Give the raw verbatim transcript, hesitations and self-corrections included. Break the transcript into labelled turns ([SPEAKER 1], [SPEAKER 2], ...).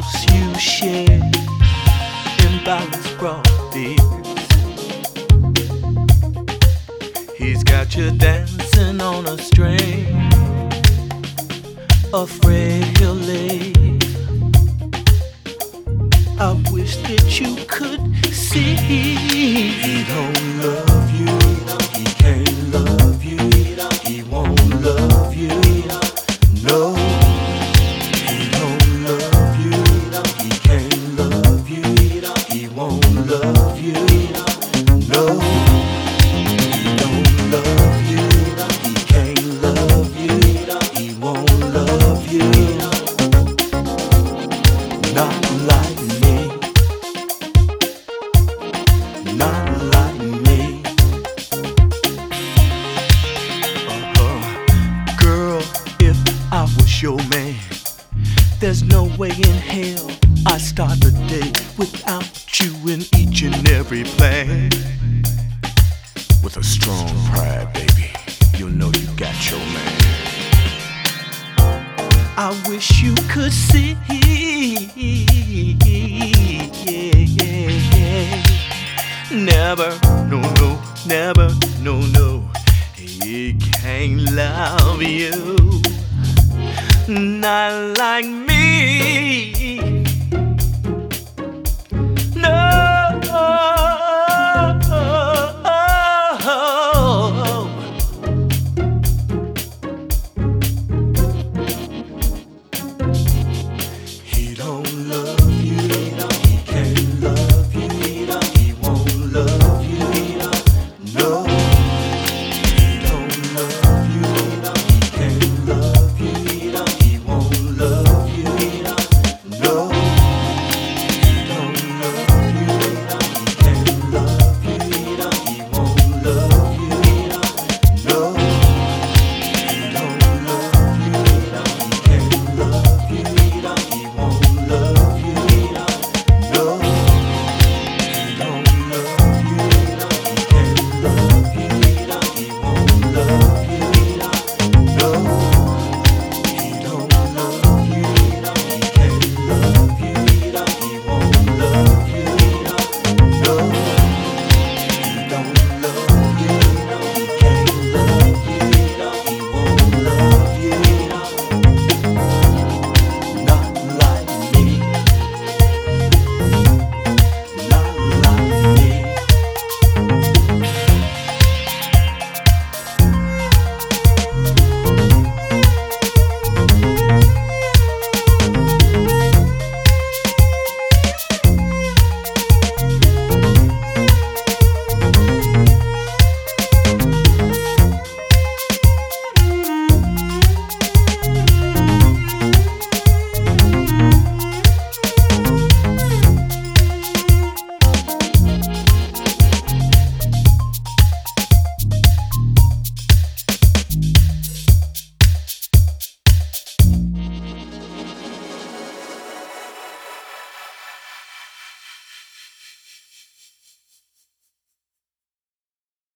[SPEAKER 1] house you share in balance brought beers. He's got you dancing on a string, afraid he'll leave. I wish that you could see. He don't love you, he can't love you, he won't love you. No, he don't love you, he can't love you, he won't love you. No, he don't love you, he can't love you, he won't love you. Not like me, not like me. Uh-huh. Girl, if I was your man, there's no way in hell I'd start the day without you in each and every plan. With a strong pride, baby, you know you got your man. I wish you could see. Never, no, no, never, no, no. He can't love you, not like me.